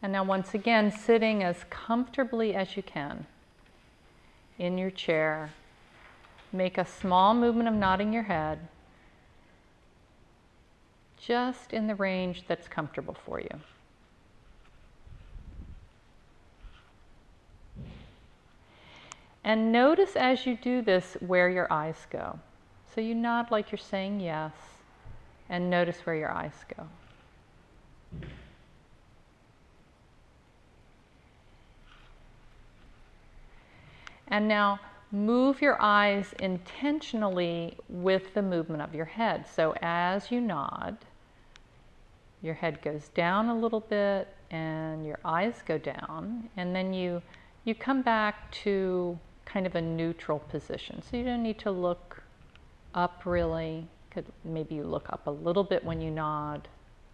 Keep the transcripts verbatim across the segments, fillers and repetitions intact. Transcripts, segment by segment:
And now once again, sitting as comfortably as you can in your chair. Make a small movement of nodding your head, just in the range that's comfortable for you. And notice as you do this where your eyes go. So you nod like you're saying yes, and notice where your eyes go. And now move your eyes intentionally with the movement of your head. So as you nod, your head goes down a little bit and your eyes go down, and then you you come back to kind of a neutral position. So you don't need to look up really. Could maybe you look up a little bit when you nod,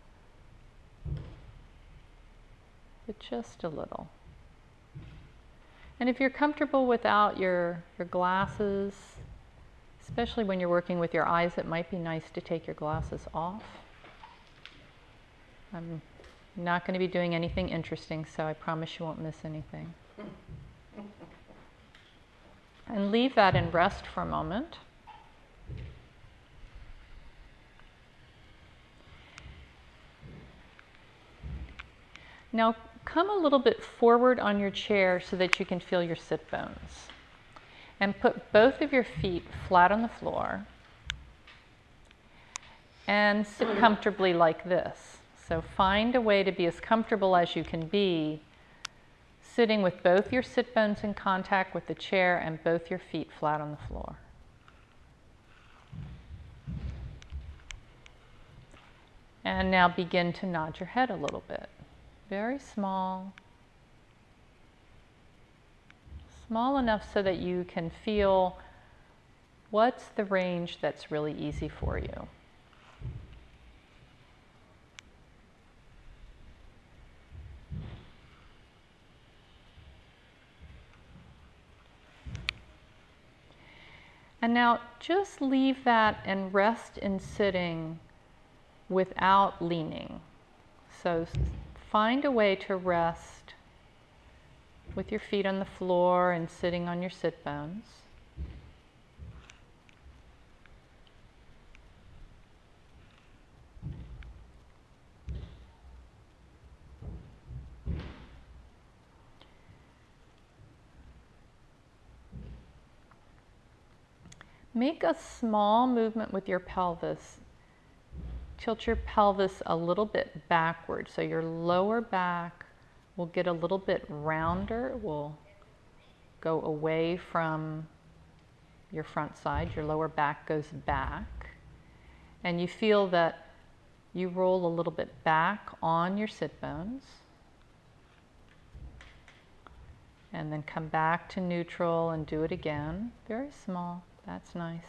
but just a little. And if you're comfortable without your, your glasses, especially when you're working with your eyes, it might be nice to take your glasses off. I'm not going to be doing anything interesting, so I promise you won't miss anything. And leave that and rest for a moment. Now come a little bit forward on your chair so that you can feel your sit bones. And put both of your feet flat on the floor. And sit comfortably like this. So find a way to be as comfortable as you can be, sitting with both your sit bones in contact with the chair and both your feet flat on the floor. And now begin to nod your head a little bit. Very small. Small enough so that you can feel what's the range that's really easy for you. And now just leave that and rest in sitting without leaning. So find a way to rest with your feet on the floor and sitting on your sit bones. Make a small movement with your pelvis. Tilt your pelvis a little bit backward, so your lower back will get a little bit rounder. It will go away from your front side. Your lower back goes back. And you feel that you roll a little bit back on your sit bones. And then come back to neutral and do it again. Very small. That's nice.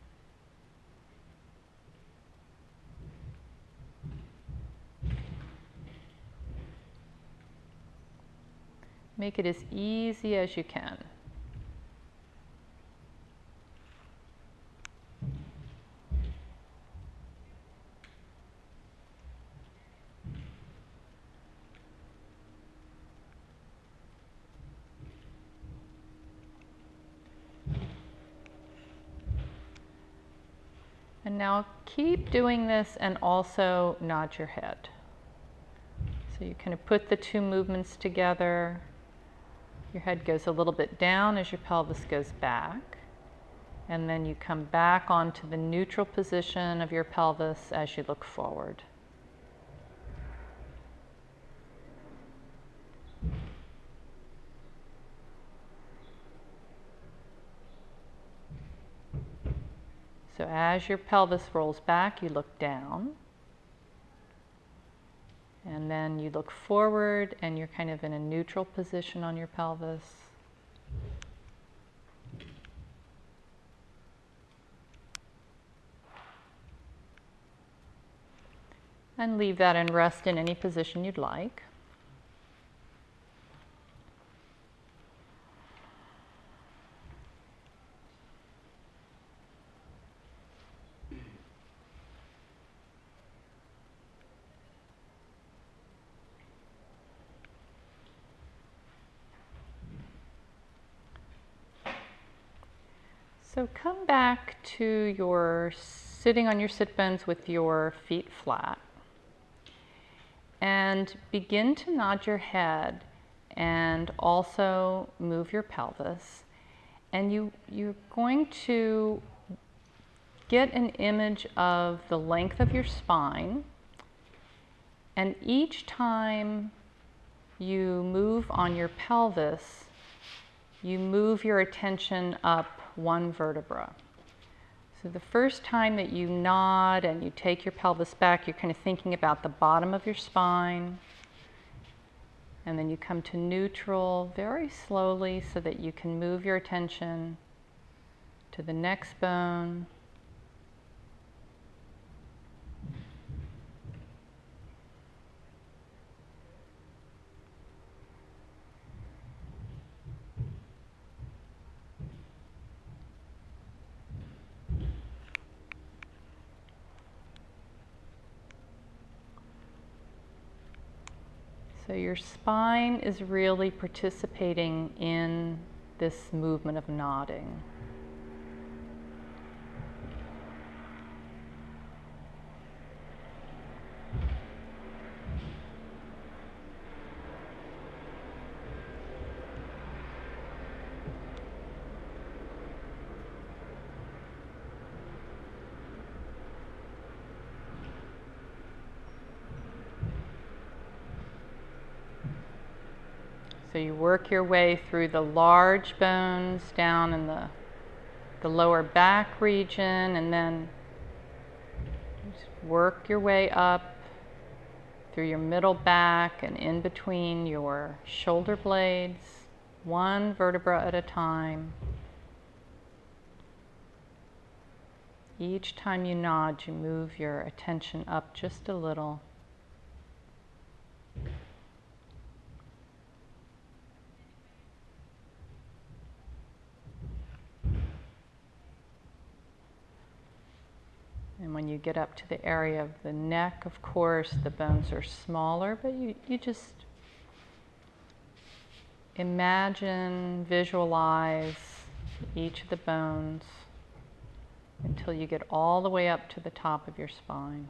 Make it as easy as you can. And now keep doing this and also nod your head. So you kind of put the two movements together. Your head goes a little bit down as your pelvis goes back. And then you come back onto the neutral position of your pelvis as you look forward. So as your pelvis rolls back, you look down. And then you look forward and you're kind of in a neutral position on your pelvis. And leave that and rest in any position you'd like. So come back to your sitting on your sit bones with your feet flat and begin to nod your head and also move your pelvis. And you, you're going to get an image of the length of your spine, and each time you move on your pelvis, you move your attention up one vertebra. So the first time that you nod and you take your pelvis back, you're kind of thinking about the bottom of your spine. And then you come to neutral very slowly so that you can move your attention to the next bone. So your spine is really participating in this movement of nodding. So you work your way through the large bones down in the, the lower back region, and then just work your way up through your middle back and in between your shoulder blades, one vertebra at a time. Each time you nod, you move your attention up just a little. And when you get up to the area of the neck, of course, the bones are smaller, but you, you just imagine, visualize each of the bones until you get all the way up to the top of your spine.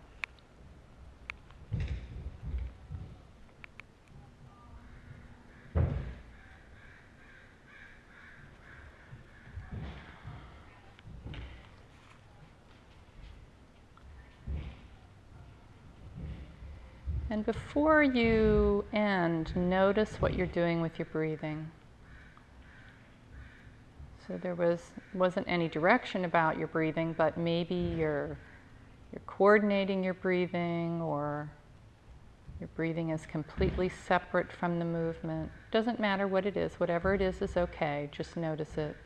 And before you end, notice what you're doing with your breathing. So there was, wasn't any direction about your breathing, but maybe you're, you're coordinating your breathing, or your breathing is completely separate from the movement. Doesn't matter what it is, whatever it is is okay, just notice it.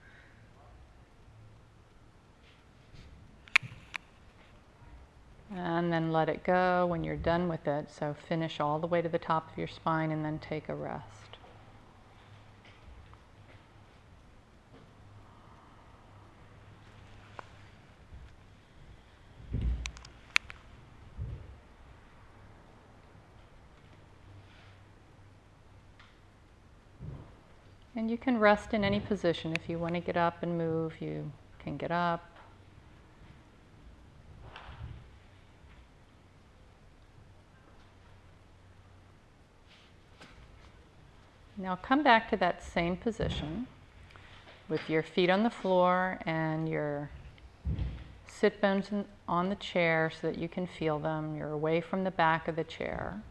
And then let it go when you're done with it. So finish all the way to the top of your spine and then take a rest. And you can rest in any position. If you want to get up and move, you can get up. Now come back to that same position with your feet on the floor and your sit bones in, on the chair so that you can feel them. You're away from the back of the chair.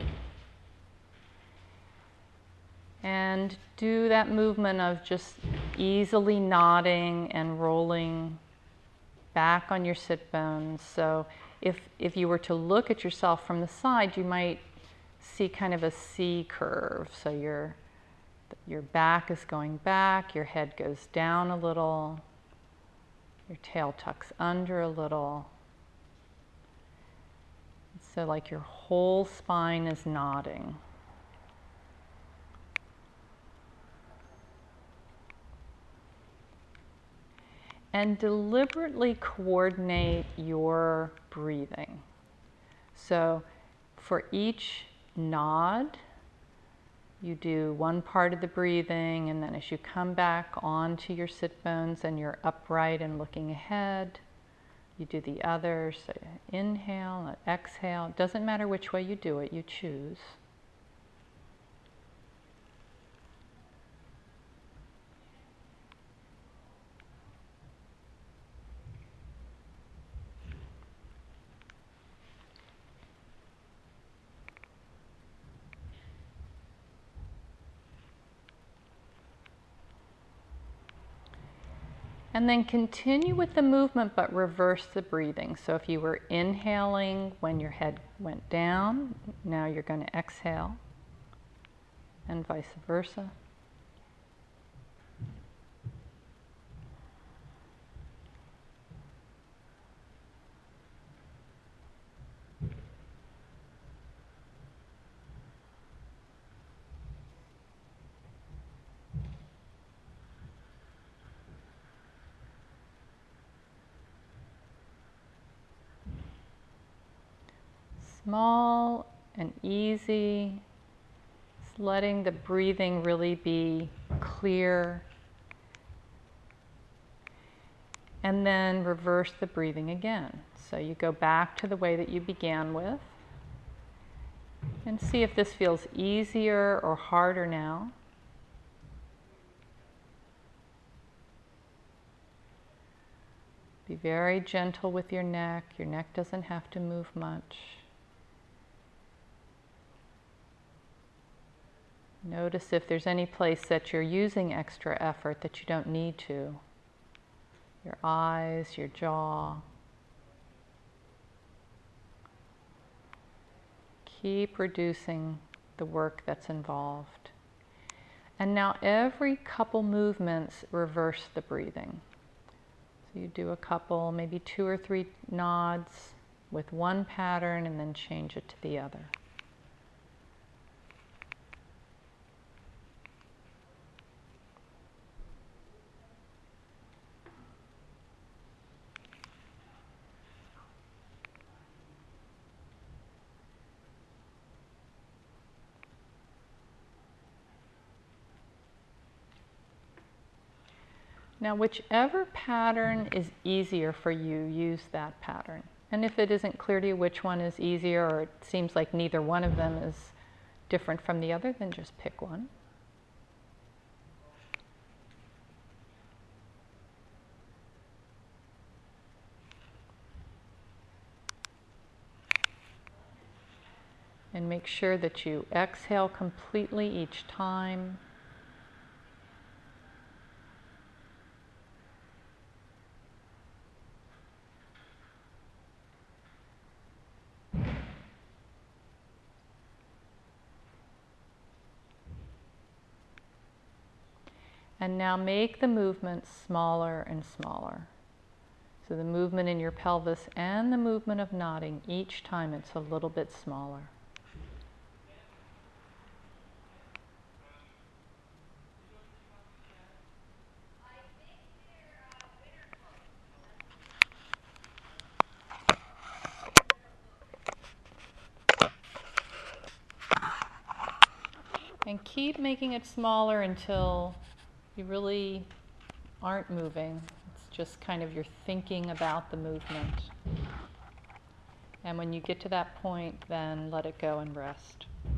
And do that movement of just easily nodding and rolling back on your sit bones. So if, if you were to look at yourself from the side, you might see kind of a C curve. So your, your back is going back, your head goes down a little, your tail tucks under a little. So like your whole spine is nodding. And deliberately coordinate your breathing. So for each nod, you do one part of the breathing, and then as you come back onto your sit bones and you're upright and looking ahead, you do the other. So inhale and exhale. It doesn't matter which way you do it, you choose. And then continue with the movement, but reverse the breathing. So if you were inhaling when your head went down, now you're going to exhale, and vice versa. Small and easy, just letting the breathing really be clear. And then reverse the breathing again. So you go back to the way that you began with, and see if this feels easier or harder now. Be very gentle with your neck. Your neck doesn't have to move much. Notice if there's any place that you're using extra effort that you don't need to. Your eyes, your jaw. Keep reducing the work that's involved. And now every couple movements, reverse the breathing. So you do a couple, maybe two or three nods with one pattern and then change it to the other. Now, whichever pattern is easier for you, use that pattern. And if it isn't clear to you which one is easier, or it seems like neither one of them is different from the other, then just pick one. And make sure that you exhale completely each time. And now make the movement smaller and smaller. So the movement in your pelvis and the movement of nodding, each time it's a little bit smaller. And keep making it smaller until you really aren't moving. It's just kind of you're thinking about the movement. And when you get to that point, then let it go and rest.